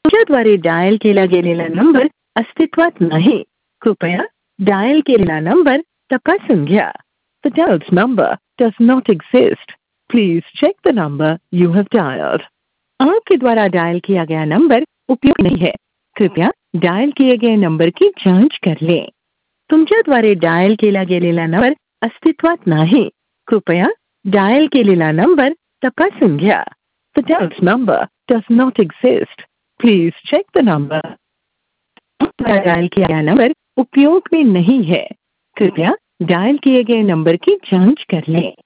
तुमच्याद्वारे dial केला गेलेला number अस्तित्वात नाही. कृपया डायल केलेला नंबर तपासून घ्या. The dialed number does not exist. Please check the number you have dialed. आपके द्वारा डायल किया गया नंबर उपयुक्त नहीं है. कृपया डायल किए गए नंबर की जांच कर लें. तुमच्याद्वारे डायल केला गेलेला नंबर अस्तित्वात नाही. कृपया डायल केलेला नंबर तपासून घ्या. The dialed number does not exist. Please check the number. आपका डायल किया गया नंबर उपयोग में नहीं है. कृपया डायल किए गए नंबर की जांच कर लें.